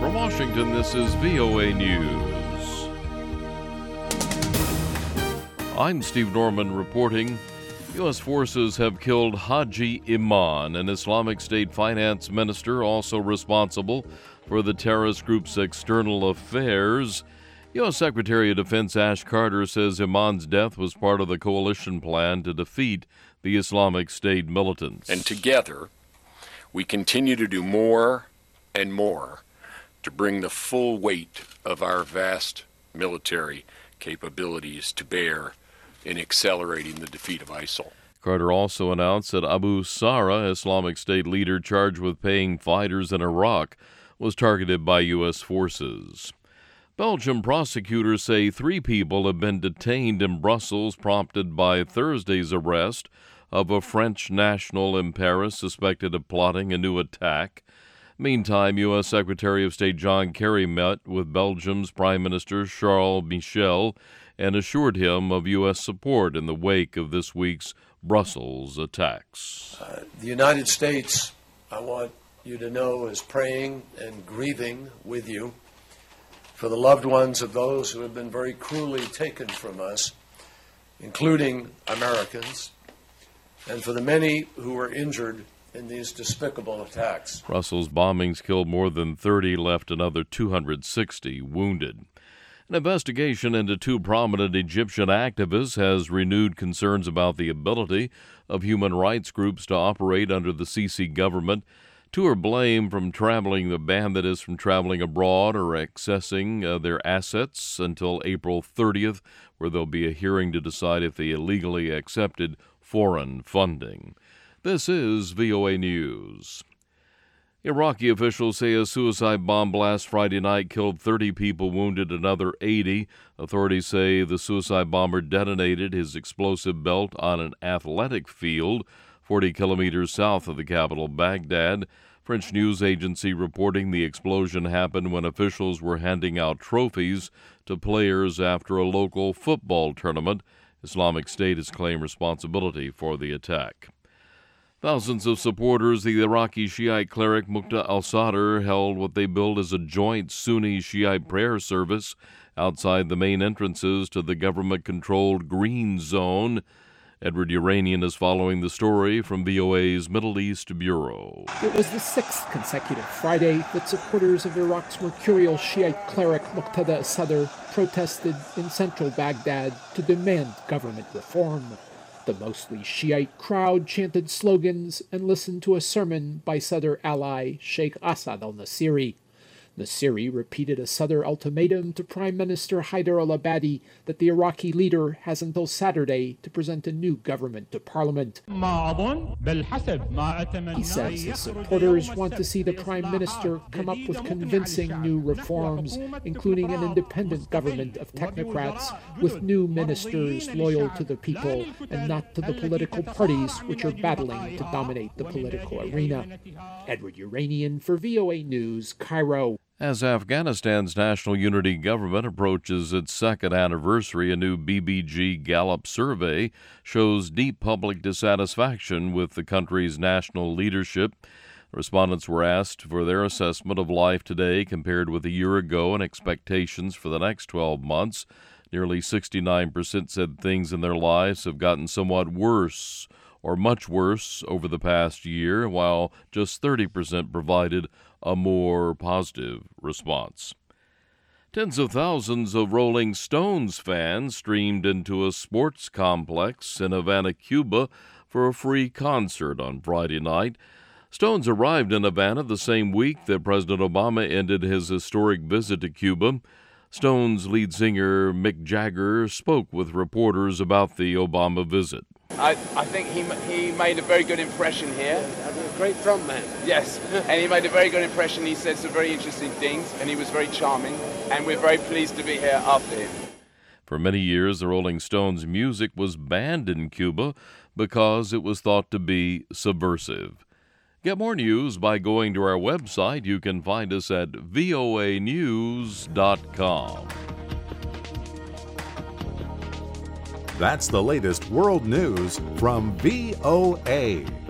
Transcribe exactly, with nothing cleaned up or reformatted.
From Washington, this is V O A News. I'm Steve Norman reporting. U S forces have killed Haji Iman, an Islamic State finance minister also responsible for the terrorist group's external affairs. U S Secretary of Defense Ash Carter says Iman's death was part of the coalition plan to defeat the Islamic State militants. And together, we continue to do more and more to bring the full weight of our vast military capabilities to bear in accelerating the defeat of ISIL. Carter also announced that Abu Sara, Islamic State leader charged with paying fighters in Iraq, was targeted by U S forces. Belgian prosecutors say three people have been detained in Brussels, prompted by Thursday's arrest of a French national in Paris suspected of plotting a new attack. Meantime, U S Secretary of State John Kerry met with Belgium's Prime Minister Charles Michel and assured him of U S support in the wake of this week's Brussels attacks. Uh, the United States, I want you to know, is praying and grieving with you for the loved ones of those who have been very cruelly taken from us, including Americans, and for the many who were injured in these despicable attacks. Brussels bombings killed more than thirty, left another two hundred sixty wounded. An investigation into two prominent Egyptian activists has renewed concerns about the ability of human rights groups to operate under the Sisi government. Two are blamed from traveling, the ban that is from traveling abroad or accessing uh, their assets until April thirtieth, where there'll be a hearing to decide if they illegally accepted foreign funding. This is V O A News. Iraqi officials say a suicide bomb blast Friday night killed thirty people, wounded another eighty. Authorities say the suicide bomber detonated his explosive belt on an athletic field forty kilometers south of the capital, Baghdad. French news agency reporting the explosion happened when officials were handing out trophies to players after a local football tournament. Islamic State has claimed responsibility for the attack. Thousands of supporters of the Iraqi Shiite cleric Muqtada al-Sadr held what they billed as a joint Sunni-Shiite prayer service outside the main entrances to the government-controlled Green Zone. Edward Uranian is following the story from V O A's Middle East Bureau. It was the sixth consecutive Friday that supporters of Iraq's mercurial Shiite cleric Muqtada al-Sadr protested in central Baghdad to demand government reform. The mostly Shiite crowd chanted slogans and listened to a sermon by Sadr ally Sheikh Assad al-Nasiri. Nasiri repeated a Sadr ultimatum to Prime Minister Haider al-Abadi that the Iraqi leader has until Saturday to present a new government to parliament. He says his supporters want to see the Prime Minister come up with convincing new reforms, including an independent government of technocrats with new ministers loyal to the people and not to the political parties which are battling to dominate the political arena. Edward Uranian for V O A News, Cairo. As Afghanistan's national unity government approaches its second anniversary, a new B B G Gallup survey shows deep public dissatisfaction with the country's national leadership. Respondents were asked for their assessment of life today compared with a year ago and expectations for the next twelve months. Nearly sixty-nine percent said things in their lives have gotten somewhat worse or much worse over the past year, while just thirty percent provided a more positive response. Tens of thousands of Rolling Stones fans streamed into a sports complex in Havana, Cuba, for a free concert on Friday night. Stones arrived in Havana the same week that President Obama ended his historic visit to Cuba. Stones lead singer Mick Jagger spoke with reporters about the Obama visit. I, I think he he made a very good impression here. A great frontman. Yes, and he made a very good impression. He said some very interesting things, and he was very charming, and we're very pleased to be here after him. For many years, the Rolling Stones' music was banned in Cuba because it was thought to be subversive. Get more news by going to our website. You can find us at V O A news dot com. That's the latest world news from V O A.